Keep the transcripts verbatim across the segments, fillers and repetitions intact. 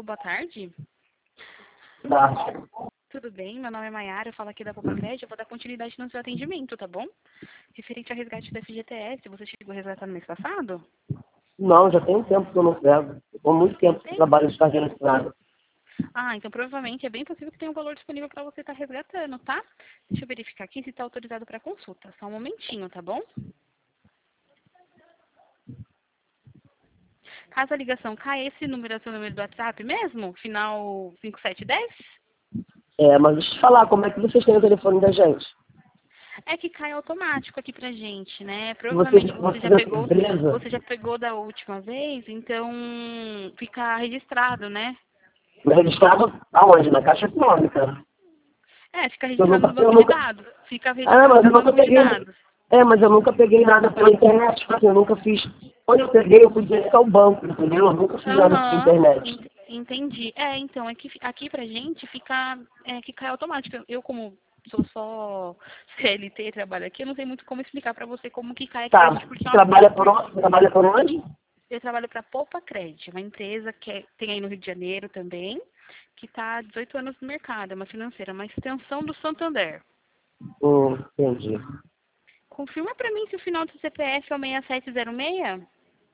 Alô, boa tarde. Tá. Tudo bem? Meu nome é Maiara, eu falo aqui da Poupa Crédito, eu vou dar continuidade no seu atendimento, tá bom? Referente ao resgate do F G T S, você chegou a resgatar no mês passado? Não, já tem um tempo que eu não pego. Há muito tempo que eu trabalho de carteira assinada. Ah, então provavelmente é bem possível que tenha um valor disponível para você estar resgatando, tá? Deixa eu verificar aqui se está autorizado para consulta. Só um momentinho, tá bom? Caso a ligação caia, esse número é o seu número do WhatsApp mesmo? Final cinco sete um zero? É, mas deixa eu te falar, como é que vocês têm o telefone da gente? É que cai automático aqui pra gente, né? Vocês, Provavelmente você vocês já da pegou, empresa, você já pegou da última vez, então fica registrado, né? registrado aonde? Na Caixa Econômica. É, fica Eu registrado no nunca, eu banco de nunca, dados. Fica ah, registrado mas no eu nunca banco de peguei, dados. é, mas eu nunca peguei nada pela internet, tipo assim, eu nunca fiz, quando eu peguei eu fui direto ao banco, entendeu? Eu nunca fiz nada pela Aham, internet. ent- entendi. É, então, é que fi- aqui pra gente fica, é que cai automático. Eu, eu, como sou só C L T, trabalho aqui, eu não sei muito como explicar pra você como que cai aqui pra gente, Tá, porque, você é uma- trabalha por porque onde? Você trabalha por onde? eu trabalho pra Poupa Crédito, uma empresa que é- tem aí no Rio de Janeiro também, que está há dezoito anos no mercado, é uma financeira, uma extensão do Santander. Hum, entendi. Confirma pra mim se o final do C P F é o seis sete zero seis?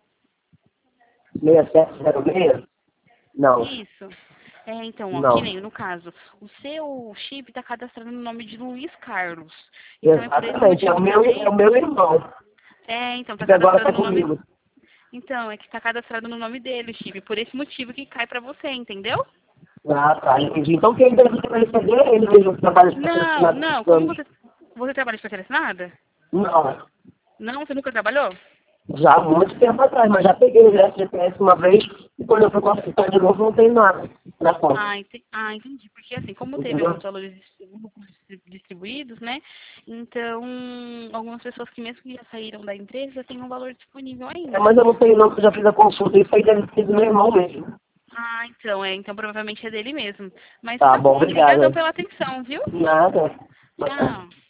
seis sete zero seis? Não, Isso. É, então, ó, que não. nem no caso, o seu chip está cadastrado no nome de Luiz Carlos. Então é por esse Exatamente, é o motivo meu, é também. o meu irmão, É, então, está que agora cadastrado tá no nome. comigo. Então, é que está cadastrado no nome dele, o chip. Por esse motivo que cai pra você, entendeu? Ah, tá, entendi. Então quem deve vai receber, ele mesmo que trabalha de Não, patrocinado não, dos como anos. você. Você trabalha de carteira assinada? Não, Não, você nunca trabalhou? já há muito tempo atrás, mas já peguei o G P S uma vez e quando eu fui consultar de novo não tem nada na conta. Ah, ente- ah, entendi. Porque assim, como teve Entendeu? alguns valores dis- lucros distri- distribuídos, né? Então, algumas pessoas que mesmo que já saíram da empresa têm um valor disponível É, ainda. mas eu não tenho não, porque eu já fiz a consulta, isso aí deve ser do meu irmão mesmo. Ah, então, é, então provavelmente é dele mesmo. Mas Tá tá bom, bom, obrigadão obrigada. pela atenção, viu? Nada. Boa tarde. Tchau.